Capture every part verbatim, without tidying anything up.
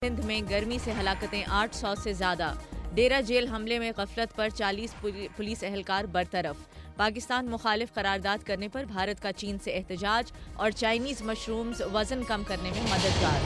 سندھ میں گرمی سے ہلاکتیں آٹھ سو سے زیادہ. ڈیرہ جیل حملے میں غفلت پر چالیس پولیس اہلکار برطرف. پاکستان مخالف قرارداد کرنے پر بھارت کا چین سے احتجاج اور چائنیز مشرومز وزن کم کرنے میں مددگار.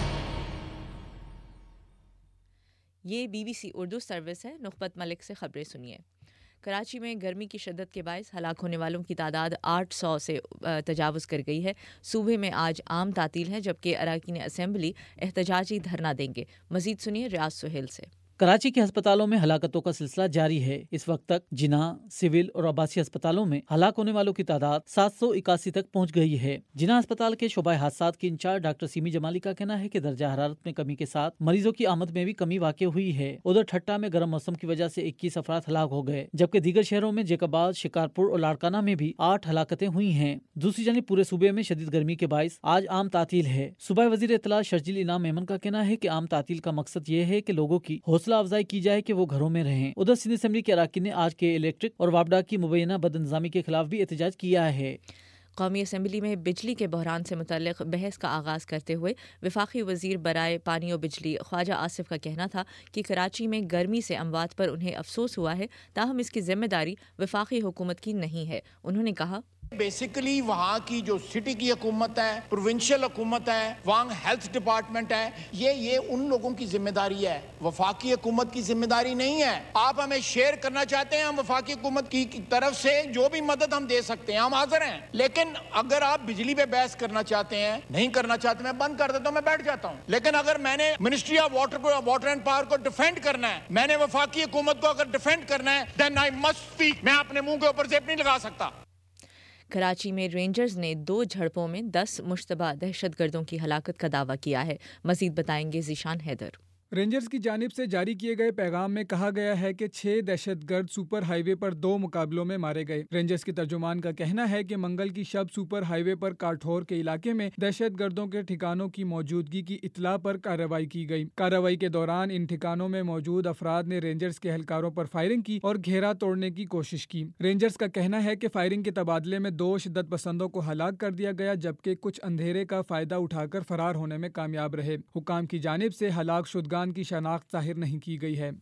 یہ B B C Urdu service ہے. نخبت ملک سے خبریں سنیے. کراچی میں گرمی کی شدت کے باعث ہلاک ہونے والوں کی تعداد آٹھ سو سے تجاوز کر گئی ہے. صوبے میں آج عام تعطیل ہے جبکہ اراکین اسمبلی احتجاجی دھرنا دیں گے. مزید سنیے ریاض سہیل سے. کراچی کے ہسپتالوں میں ہلاکتوں کا سلسلہ جاری ہے. اس وقت تک جناح، سول اور آباسی ہسپتالوں میں ہلاک ہونے والوں کی تعداد سات سو اکاسی تک پہنچ گئی ہے. جناح ہسپتال کے شعبہ حادثات کی انچارج ڈاکٹر سیمی جمالی کا کہنا ہے کہ درجہ حرارت میں کمی کے ساتھ مریضوں کی آمد میں بھی کمی واقع ہوئی ہے. ادھر ٹھٹا میں گرم موسم کی وجہ سے اکیس افراد ہلاک ہو گئے جبکہ دیگر شہروں میں جیکب آباد، شکارپور اور لاڑکانہ میں بھی آٹھ ہلاکتیں ہوئی ہیں. دوسری جانب پورے صوبے میں شدید گرمی کے باعث آج عام تعطیل ہے. صوبائی وزیر اطلاع شرجیل انعام میمن کا کہنا ہے کہ عام تعطیل کا مقصد یہ ہے کہ لوگوں کی حوصلہ افزائی کی جائے کہ وہ گھروں میں رہیں. ادھر سندھ اسمبلی کے اراکین نے آج کے الیکٹرک اور واپڈا کی مبینہ بد انتظامی کے خلاف بھی احتجاج کیا ہے. قومی اسمبلی میں بجلی کے بحران سے متعلق بحث کا آغاز کرتے ہوئے وفاقی وزیر برائے پانی و بجلی خواجہ آصف کا کہنا تھا کہ کراچی میں گرمی سے اموات پر انہیں افسوس ہوا ہے، تاہم اس کی ذمہ داری وفاقی حکومت کی نہیں ہے. انہوں نے کہا بیسیکلی وہاں کی جو سٹی کی حکومت ہے، پروونشل حکومت ہے، وہاں ہیلتھ ڈپارٹمنٹ ہے، یہ یہ ان لوگوں کی ذمہ داری ہے، وفاقی حکومت کی ذمہ داری نہیں ہے. آپ ہمیں شیئر کرنا چاہتے ہیں، ہم وفاقی حکومت کی طرف سے جو بھی مدد ہم دے سکتے ہیں ہم حاضر ہیں. لیکن اگر آپ بجلی پہ بحث کرنا چاہتے ہیں، نہیں کرنا چاہتے، میں بند کر دیتا ہوں، میں بیٹھ جاتا ہوں. لیکن اگر میں نے منسٹری آف واٹر کو واٹر اینڈ پاور کو ڈیفینڈ کرنا ہے، میں نے وفاقی حکومت کو اگر ڈیفینڈ کرنا ہے، دین آئی مسٹ اسپیک. میں اپنے منہ کے اوپر زیب نہیں لگا سکتا. کراچی میں رینجرز نے دو جھڑپوں میں دس مشتبہ دہشت گردوں کی ہلاکت کا دعویٰ کیا ہے. مزید بتائیں گے ذیشان حیدر. رینجرز کی جانب سے جاری کیے گئے پیغام میں کہا گیا ہے کہ چھ دہشت گرد سپر ہائی وے پر دو مقابلوں میں مارے گئے. رینجرز کی ترجمان کا کہنا ہے کہ منگل کی شب سپر ہائی وے پر کاٹھور کے علاقے میں دہشت گردوں کے ٹھکانوں کی موجودگی کی اطلاع پر کارروائی کی گئی. کارروائی کے دوران ان ٹھکانوں میں موجود افراد نے رینجرز کے اہلکاروں پر فائرنگ کی اور گھیرا توڑنے کی کوشش کی. رینجرز کا کہنا ہے کہ فائرنگ کے تبادلے میں دو شدت پسندوں کو ہلاک کر دیا گیا جبکہ کچھ اندھیرے کا فائدہ اٹھا کر فرار ہونے میں کامیاب رہے. حکام کی جانب سے ہلاک شدگان کی شناخت ظاہر نہیں کی گئی ہے.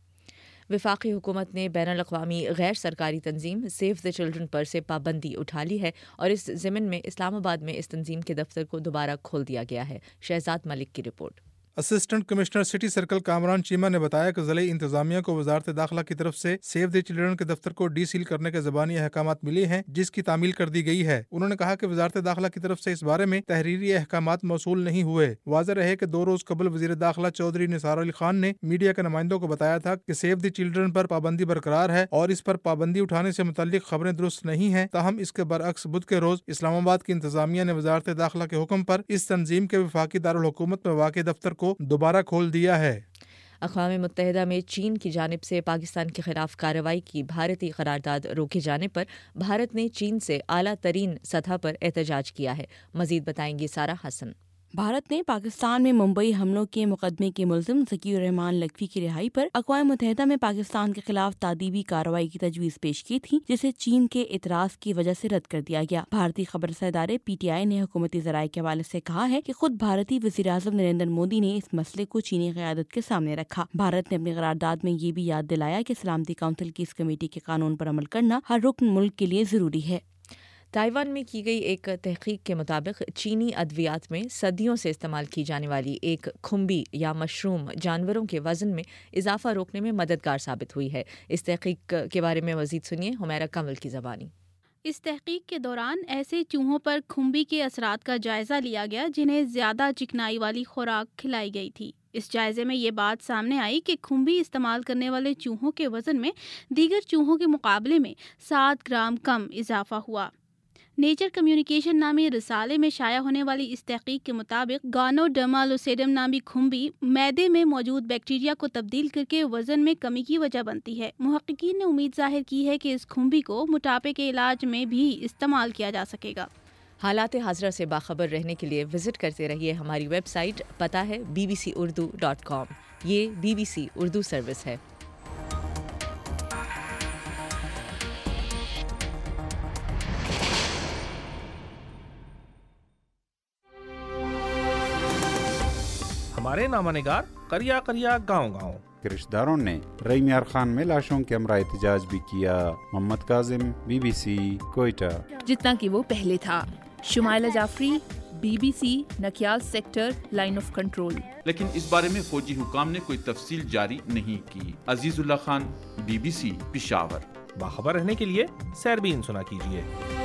وفاقی حکومت نے بین الاقوامی غیر سرکاری تنظیم سیو دی چلڈرن پر سے پابندی اٹھا لی ہے اور اس ضمن میں اسلام آباد میں اس تنظیم کے دفتر کو دوبارہ کھول دیا گیا ہے. شہزاد ملک کی report. Assistant commissioner city circle Kamran Cheema نے بتایا کہ ضلعی انتظامیہ کو وزارت داخلہ کی طرف سے سیو دی چلڈرن کے دفتر کو ڈی سیل کرنے کے زبانی احکامات ملے ہیں جس کی تعمیل کر دی گئی ہے. انہوں نے کہا کہ وزارت داخلہ کی طرف سے اس بارے میں تحریری احکامات موصول نہیں ہوئے. واضح رہے کہ دو روز قبل وزیر داخلہ چودھری نثار علی خان نے میڈیا کے نمائندوں کو بتایا تھا کہ سیو دی چلڈرن پر پابندی برقرار ہے اور اس پر پابندی اٹھانے سے متعلق خبریں درست نہیں ہیں. تاہم اس کے برعکس بدھ کے روز اسلام آباد کی انتظامیہ نے وزارت داخلہ کے حکم پر اس تنظیم کے وفاقی دارالحکومت میں واقع دفتر کو دوبارہ کھول دیا ہے. اقوام متحدہ میں چین کی جانب سے پاکستان کے خلاف کارروائی کی بھارتی قرارداد روکے جانے پر بھارت نے چین سے اعلیٰ ترین سطح پر احتجاج کیا ہے. مزید بتائیں گی سارہ حسن. بھارت نے پاکستان میں ممبئی حملوں کے مقدمے کے ملزم ذکی الرحمان لکھوی کی رہائی پر اقوام متحدہ میں پاکستان کے خلاف تادیبی کارروائی کی تجویز پیش کی تھی جسے چین کے اعتراض کی وجہ سے رد کر دیا گیا. بھارتی خبر رساں ادارے پی ٹی آئی نے حکومتی ذرائع کے حوالے سے کہا ہے کہ خود بھارتی وزیر اعظم نریندر مودی نے اس مسئلے کو چینی قیادت کے سامنے رکھا. بھارت نے اپنی قرارداد میں یہ بھی یاد دلایا کہ سلامتی کونسل کی اس کمیٹی کے قانون پر عمل کرنا ہر رکن ملک کے لیے ضروری ہے. تائیوان میں کی گئی ایک تحقیق کے مطابق چینی ادویات میں صدیوں سے استعمال کی جانے والی ایک کھمبی یا مشروم جانوروں کے وزن میں اضافہ روکنے میں مددگار ثابت ہوئی ہے. اس تحقیق کے بارے میں مزید سنیے حمیرہ کمل کی زبانی. اس تحقیق کے دوران ایسے چوہوں پر کھمبی کے اثرات کا جائزہ لیا گیا جنہیں زیادہ چکنائی والی خوراک کھلائی گئی تھی. اس جائزے میں یہ بات سامنے آئی کہ کھمبی استعمال کرنے والے چوہوں کے وزن میں دیگر چوہوں کے مقابلے میں سات گرام کم اضافہ ہوا. نیچر کمیونیکیشن نامی رسالے میں شائع ہونے والی اس تحقیق کے مطابق گانوڈرما لوسیڈم نامی کھمبی معدے میں موجود بیکٹیریا کو تبدیل کر کے وزن میں کمی کی وجہ بنتی ہے. محققین نے امید ظاہر کی ہے کہ اس کھمبی کو موٹاپے کے علاج میں بھی استعمال کیا جا سکے گا. حالات حاضرہ سے باخبر رہنے کے لیے وزٹ کرتے رہیے ہماری ویب سائٹ. پتہ ہے B B C Urdu dot com. یہ B B C Urdu service ہے. ہمارے نامہ نگار کریا کریا گاؤں گاؤں رشتہ داروں نے رحیم یار خان میں لاشوں کے ہمراہ احتجاج بھی کیا۔ Muhammad Kazim, B B C, Quetta. جتنا کہ وہ پہلے تھا۔ Shumaila Jafri, B B C, Nakyal sector, line of control. لیکن اس بارے میں فوجی حکام نے کوئی تفصیل جاری نہیں کی۔ Azizullah Khan, B B C, Peshawar. باخبر رہنے کے لیے سیربین سنا کیجیے۔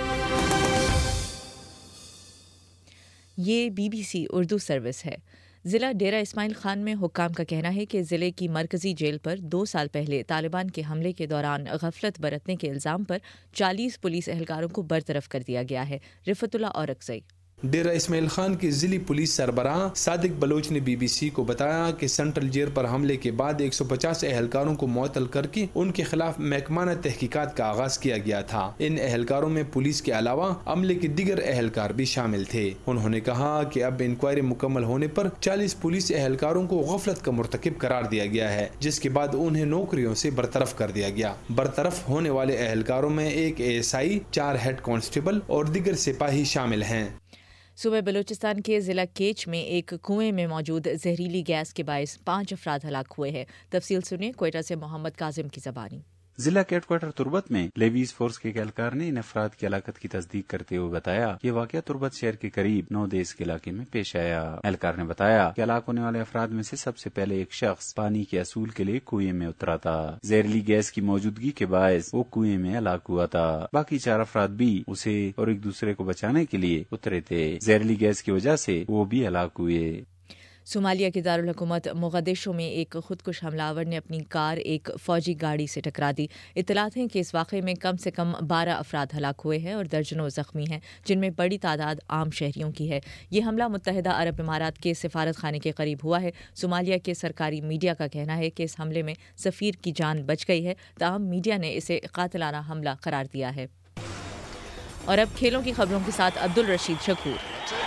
یہ B B C Urdu service ہے۔ ضلع ڈیرہ اسماعیل خان میں حکام کا کہنا ہے کہ ضلع کی مرکزی جیل پر دو سال پہلے طالبان کے حملے کے دوران غفلت برتنے کے الزام پر چالیس پولیس اہلکاروں کو برطرف کر دیا گیا ہے۔ رفت اللہ اورکزئی۔ ڈیرہ اسماعیل خان کے ضلعی پولیس سربراہ صادق بلوچ نے بی بی سی کو بتایا کہ سینٹرل جیل پر حملے کے بعد ایک سو پچاس اہلکاروں کو معطل کر کے ان کے خلاف محکمانہ تحقیقات کا آغاز کیا گیا تھا۔ ان اہلکاروں میں پولیس کے علاوہ عملے کے دیگر اہلکار بھی شامل تھے۔ انہوں نے کہا کہ اب انکوائری مکمل ہونے پر چالیس پولیس اہلکاروں کو غفلت کا مرتکب قرار دیا گیا ہے، جس کے بعد انہیں نوکریوں سے برطرف کر دیا گیا۔ برطرف ہونے والے اہلکاروں میں ایک اے ایس آئی، چار ہیڈ کانسٹیبل اور دیگر سپاہی شامل ہیں۔ صوبہ بلوچستان کے ضلع کیچ میں ایک کنویں میں موجود زہریلی گیس کے باعث پانچ افراد ہلاک ہوئے ہیں۔ تفصیل سنیں کوئٹہ سے محمد کاظم کی زبانی۔ ضلع کے ہیڈ کوارٹر تربت میں لیویز فورس کے اہلکار نے ان افراد کی ہلاکت کی تصدیق کرتے ہوئے بتایا کہ یہ واقعہ تربت شہر کے قریب نو دیس کے علاقے میں پیش آیا۔ اہلکار نے بتایا کہ ہلاک ہونے والے افراد میں سے سب سے پہلے ایک شخص پانی کے اصول کے لیے کنویں میں اترا تھا۔ زہریلی گیس کی موجودگی کے باعث وہ کنویں میں ہلاک ہوا تھا۔ باقی چار افراد بھی اسے اور ایک دوسرے کو بچانے کے لیے اترے تھے۔ زہریلی گیس کی وجہ سے وہ بھی ہلاک ہوئے۔ صومالیہ کے دارالحکومت مغدشو میں ایک خودکش حملہ آور نے اپنی کار ایک فوجی گاڑی سے ٹکرا دی۔ اطلاعات ہیں کہ اس واقعے میں کم سے کم بارہ افراد ہلاک ہوئے ہیں اور درجنوں زخمی ہیں، جن میں بڑی تعداد عام شہریوں کی ہے۔ یہ حملہ متحدہ عرب امارات کے سفارت خانے کے قریب ہوا ہے۔ صومالیہ کے سرکاری میڈیا کا کہنا ہے کہ اس حملے میں سفیر کی جان بچ گئی ہے، تاہم میڈیا نے اسے قاتلانہ حملہ قرار دیا ہے۔ اور اب کھیلوں کی خبروں کے ساتھ عبدالرشید شکور۔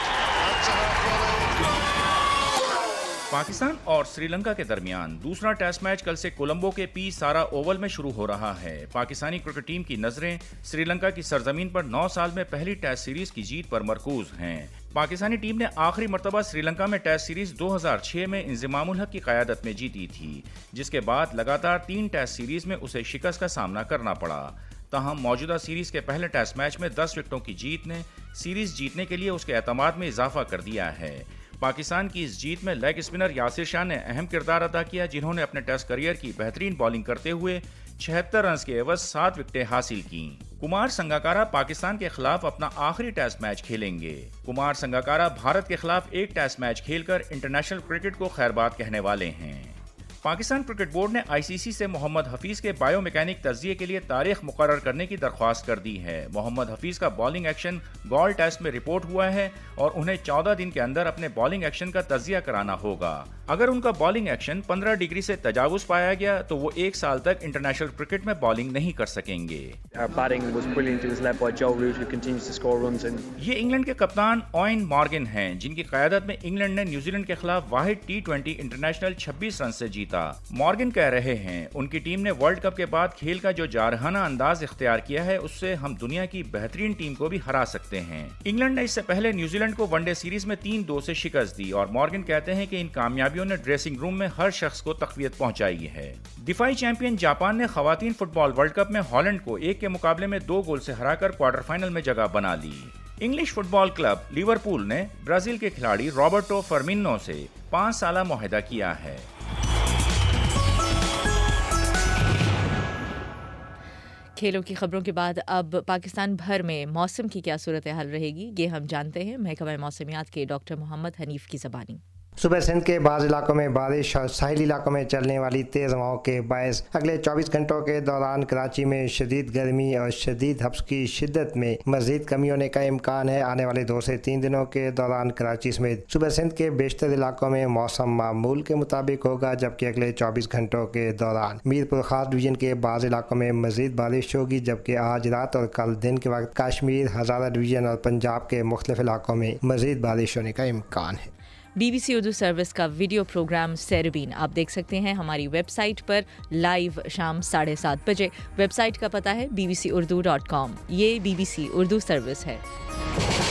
پاکستان اور سری لنکا کے درمیان دوسرا ٹیسٹ میچ کل سے کولمبو کے پی سارا اوول میں شروع ہو رہا ہے۔ پاکستانی کرکٹ ٹیم کی نظریں سری لنکا کی سرزمین پر نو سال میں پہلی ٹیسٹ سیریز کی جیت پر مرکوز ہیں۔ پاکستانی ٹیم نے آخری مرتبہ سری لنکا میں ٹیسٹ سیریز دو ہزار چھ میں انضمام الحق کی قیادت میں جیتی تھی، جس کے بعد لگاتار تین ٹیسٹ سیریز میں اسے شکست کا سامنا کرنا پڑا۔ تاہم موجودہ سیریز کے پہلے ٹیسٹ میچ میں دس وکٹوں کی جیت نے سیریز جیتنے کے لیے اس کے اعتماد میں اضافہ کر دیا ہے۔ پاکستان کی اس جیت میں لیگ اسپنر یاسر شاہ نے اہم کردار ادا کیا، جنہوں نے اپنے ٹیسٹ کیریئر کی بہترین بالنگ کرتے ہوئے چھہتر رنز کے عوض سات وکٹیں حاصل کیں۔ کمار سنگاکارا پاکستان کے خلاف اپنا آخری ٹیسٹ میچ کھیلیں گے۔ کمار سنگاکارا بھارت کے خلاف ایک ٹیسٹ میچ کھیل کر انٹرنیشنل کرکٹ کو خیر بات کہنے والے ہیں۔ پاکستان کرکٹ بورڈ نے آئی سی سی سے محمد حفیظ کے بائیو میکینک تجزیے کے لیے تاریخ مقرر کرنے کی درخواست کر دی ہے۔ محمد حفیظ کا بالنگ ایکشن گال ٹیسٹ میں رپورٹ ہوا ہے اور انہیں چودہ دن کے اندر اپنے بالنگ ایکشن کا تجزیہ کرانا ہوگا۔ اگر ان کا بالنگ ایکشن پندرہ ڈگری سے تجاوز پایا گیا تو وہ ایک سال تک انٹرنیشنل کرکٹ میں بالنگ نہیں کر سکیں گے۔ یہ انگلینڈ کے کپتان اوین مارگن ہیں، جن کی قیادت میں انگلینڈ نے نیوزی لینڈ کے خلاف واحد ٹی ٹوینٹی انٹرنیشنل چھبیس رن سے جیتا۔ مارگن کہہ رہے ہیں ان کی ٹیم نے ورلڈ کپ کے بعد کھیل کا جو جارحانہ انداز اختیار کیا ہے، اس سے ہم دنیا کی بہترین ٹیم کو بھی ہرا سکتے ہیں۔ انگلینڈ نے اس سے پہلے New Zealand one day series میں تین دو سے شکست دی اور مارگن کہتے ہیں کہ ان کامیابیوں نے ڈریسنگ روم میں ہر شخص کو تقویت پہنچائی ہے۔ دفاعی چیمپئن جاپان نے خواتین فٹ بال ورلڈ کپ میں ہالینڈ کو ایک کے مقابلے میں دو گول سے ہرا کر کوارٹر فائنل میں جگہ بنا لی۔ English football club Liverpool نے برازیل کے کھلاڑی رابرٹو فرمینو سے پانچ سالہ معاہدہ کیا ہے۔ کھیلوں کی خبروں کے بعد اب پاکستان بھر میں موسم کی کیا صورتحال رہے گی، یہ ہم جانتے ہیں محکمہ موسمیات کے ڈاکٹر محمد حنیف کی زبانی۔ صبح سندھ کے بعض علاقوں میں بارش اور ساحلی علاقوں میں چلنے والی تیز ہواؤں کے باعث اگلے چوبیس گھنٹوں کے دوران کراچی میں شدید گرمی اور شدید ہبس کی شدت میں مزید کمی ہونے کا امکان ہے۔ آنے والے دو سے تین دنوں کے دوران کراچی سمیت صوبہ سندھ کے بیشتر علاقوں میں موسم معمول کے مطابق ہوگا، جبکہ اگلے چوبیس گھنٹوں کے دوران میر پور خاص ڈویژن کے بعض علاقوں میں مزید بارش ہوگی، جبکہ آج رات اور کل دن کے وقت کشمیر، ہزارہ ڈویژن اور پنجاب کے مختلف علاقوں میں مزید بارش ہونے کا امکان ہے۔ B B C Urdu service کا ویڈیو پروگرام سیربین آپ دیکھ سکتے ہیں ہماری ویب سائٹ پر لائیو شام ساڑھے سات بجے۔ ویب سائٹ کا پتہ ہے B B C Urdu dot com. یہ B B C Urdu service ہے۔